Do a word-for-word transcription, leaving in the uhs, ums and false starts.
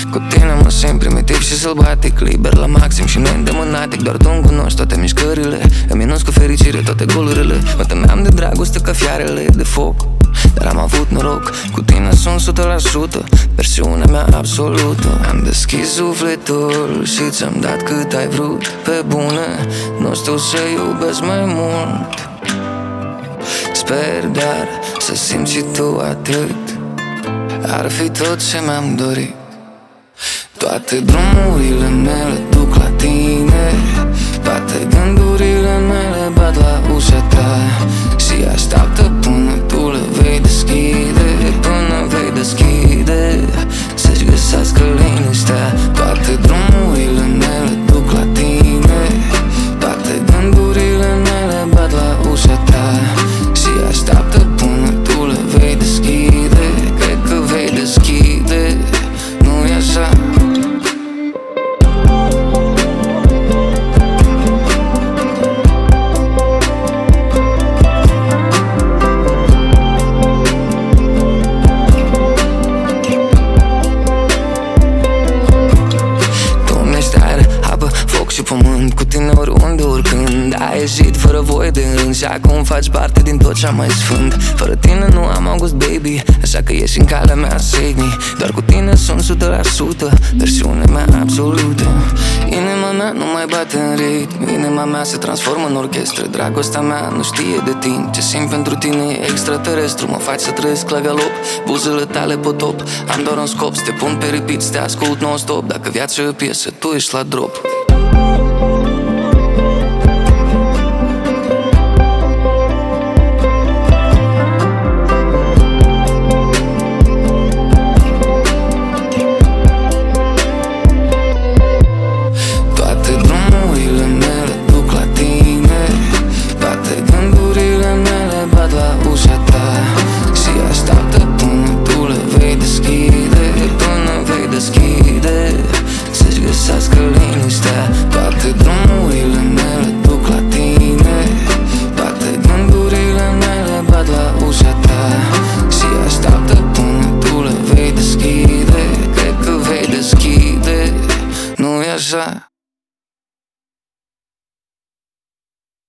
Cu tine mă simt primitiv și sălbatic, liber la maxim și neîndemânatic. Doar tu-mi cunoști toate mișcările, îmi minus cu fericire toate golurile. Mă temeam de dragoste ca fiarele de foc, dar am avut noroc. Cu tine sunt o sută la sută, versiunea mea absolută. Am deschis sufletul și ți-am dat cât ai vrut. Pe bune, nu știu să iubesc mai mult. Sper doar să simți și tu atât. Ar fi tot ce mi-am dorit. Toate drumurile mele duc la tine, toate gândurile mele bat la ușa ta și așteaptă până tu le vei deschide. Până vei deschide, să-și găsească liniștea. Toate drumurile mele duc la tine, toate gândurile mele bat la ușa ta și așteaptă până tu le vei deschide. Cred că vei deschide, nu-i așa? Și pământ, cu tine oriunde, oricând. Ai ieșit fără voie de rând și acum faci parte din tot ce-am mai sfânt. Fără tine nu am august, baby, așa că ieși în calea mea, save me. Doar cu tine sunt o sută la sută, versiunea mea absolută. Inima mea nu mai bate în ritm, inima mea se transformă în orchestră. Dragostea mea nu știe de timp, ce simt pentru tine e extraterestru. Mă faci să trăiesc la galop, buzele tale potop. Am doar un scop, să te pun pe repeat, să te ascult non-stop. Dacă viața e o piesă, tu ești la drop.